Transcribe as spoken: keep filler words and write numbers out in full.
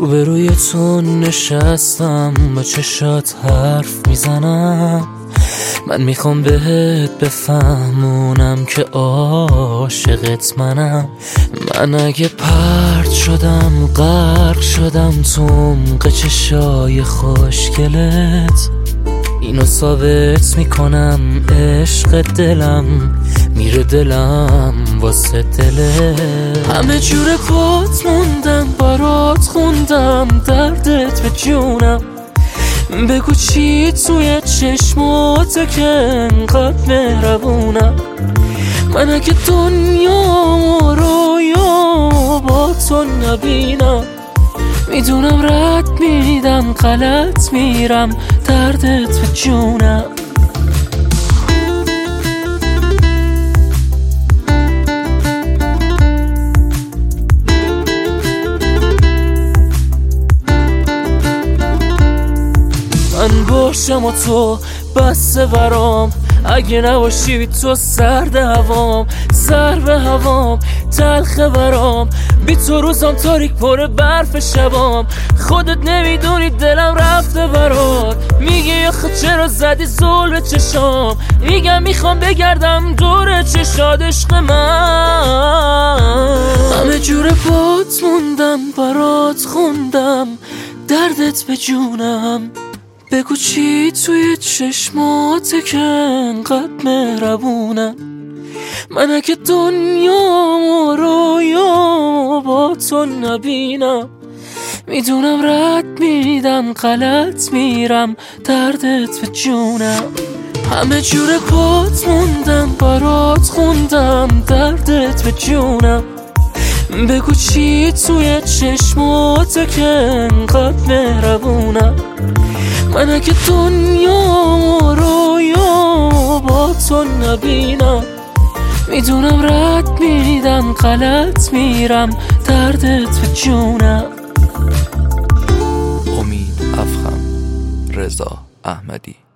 روبروی تو نشستم، با چشات حرف میزنم. من میخوام بهت بفهمونم که عاشقت منم. من اگه پرت شدم، غرق شدم تو عمق چشای خوشگلت، اینو ثابت میکنم عشق دلم میره دلم واسه دلت. همه جور پات موندم، برات خوندم دردت به جونم. بگو چی توی چشماته که انقدر مهربونم. من اگه دنیا و رویا با تو نبینم، میدونم رد میدم غلط میرم دردت به جونم. من باشم و تو بسته برام، اگه نباشی بی تو سرد هوام، سر به هوام تلخه برام. بی تو روزم تاریک پر برف شبام. خودت نمیدونی دلم رفته برات. میگه آخه چرا زدی زل به چشام، میگم میخوام بگردم دور چشاد عشق من. همه جور پات موندم، برات خوندم دردت به جونم. بگو چی توی چشماته که انقدر مهربونم. من اگه دنیا و رویا با تو نبینم، میدونم رد میدم غلط میرم دردت به جونم. همه جور پات موندم، برات خوندم دردت به جونم. بگو چی توی چشماته که انقدر مهربونم. من اگه دنیا و رویا با تو نبینم، میدونم رد میدم غلط میرم دردت به جونم. امید افخم، رضا احمدی.